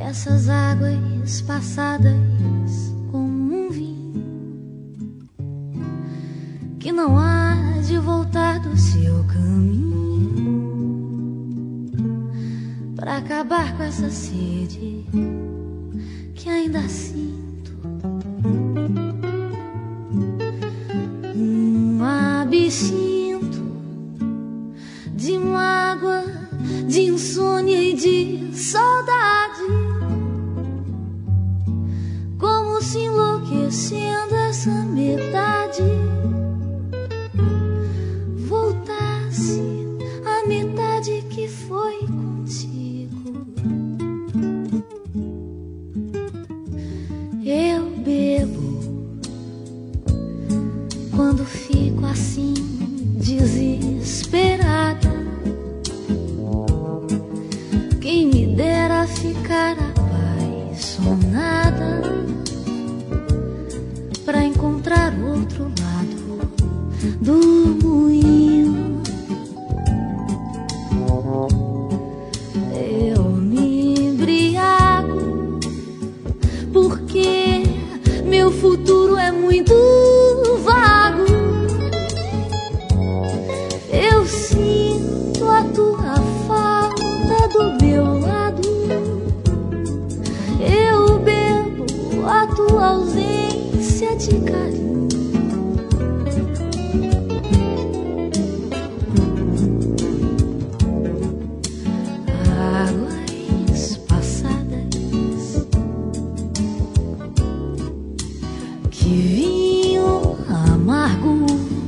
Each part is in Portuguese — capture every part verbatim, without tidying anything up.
essas águas passadas como um vinho que não há de voltar do seu caminho, pra acabar com essa sede que ainda sinto. Um absinto de mágoa, de insônia e de saudade, como se enlouquecendo essa metade voltasse a metade que foi contigo. Eu bebo quando fico assim desesperada. Quem me dera ficar apaixonada pra encontrar outro lado do moinho. Eu me embriago porque meu futuro é muito vago. Eu sinto a tua falta do meu lado. Eu bebo a tua ausência de carinho. Águas passadas que vinho amargo,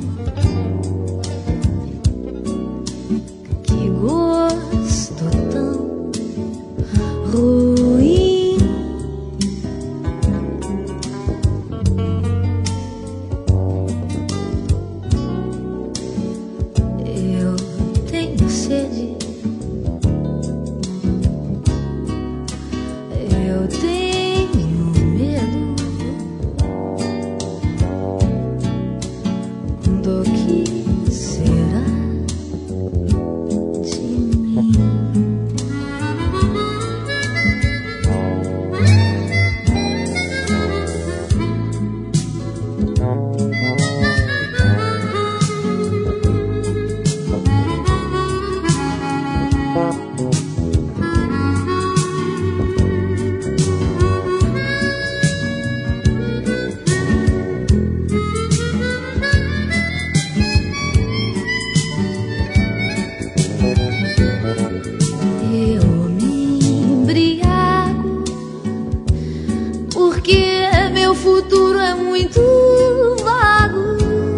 que gosto tão ruim. Eu tenho sede, eu tenho medo do que será de mim. Eu me embriago porque meu futuro é muito vago.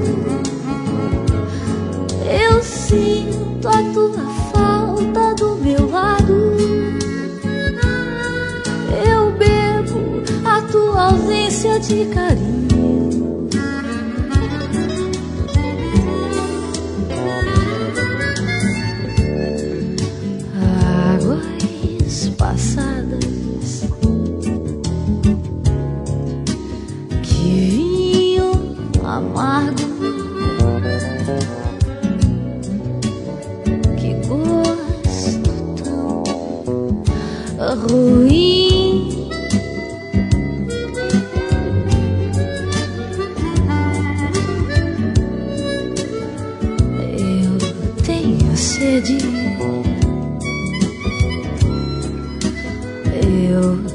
Eu sinto a tua falta do meu lado. Eu bebo a tua ausência de carinho. Águas passadas que vinho amargo, que gosto tão ruim. Eu tenho sede, eu